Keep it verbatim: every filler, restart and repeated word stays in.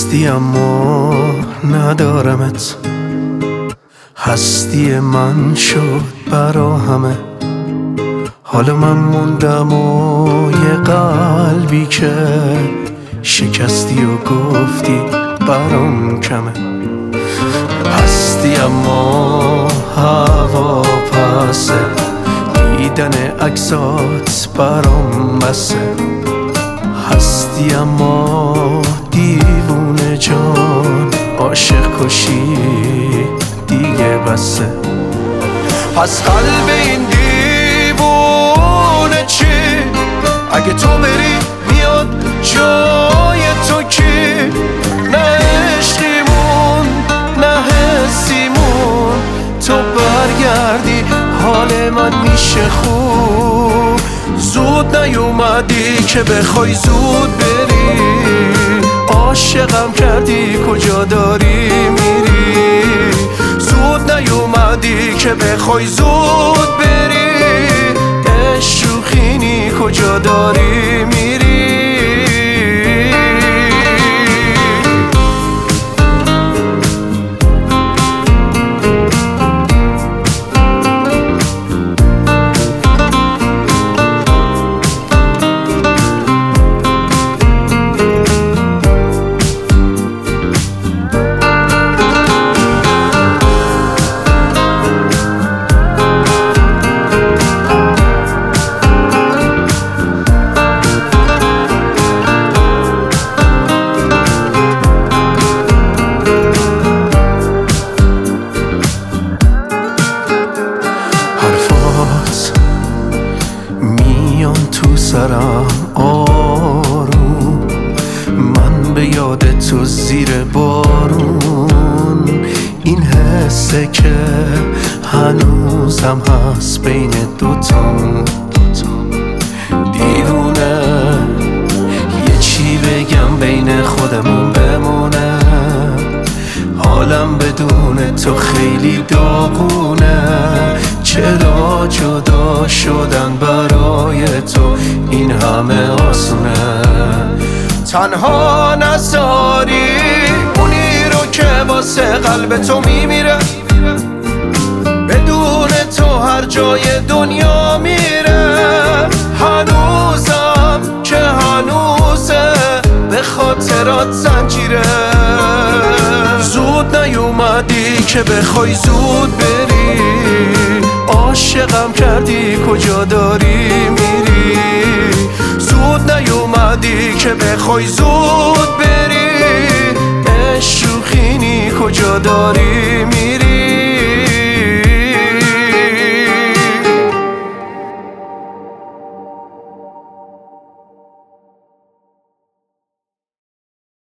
هستی اما ندارمت، هستی من شد برا همه. حالا من موندم و یه قلبی که شکستی و گفتی برام کمه. هستی اما هوا پسه، دیدن عکسات برام بسه. هستی اما دیوونه جان، عاشق کشی دیگه بسه. پس قلب این دیوونه چی؟ اگه تو بری میاد جای تو کی؟ نه عشقیمون نه حسیمون، تو برگردی حال من میشه خوب. زود نیومدی که بخوای زود بری، عاشقم کردی کجا داری میری؟ زود نیومدی که بخوای زود بری، شوخینی کجا داری میری؟ تو سرم آروم، من به یاد تو زیر بارون. این حسه که هنوزم هست بین دوتام، دیوونه یه چی بگم بین خودمون بمونه. حالم بدون تو خیلی داغونه، چرا جدا شدن برای تو این همه آسونه؟ تنها نذاری اونی رو که واسه قلب تو میمیره، بدون تو هر جای دنیا میره. هنوزم که هنوزه به خاطرات زنجیره. زود نیومدی که بخوای زود بری، عاشقم کردی کجا داری میری؟ زود نیومدی که بخوای زود بری، شوخینی کجا داری میری؟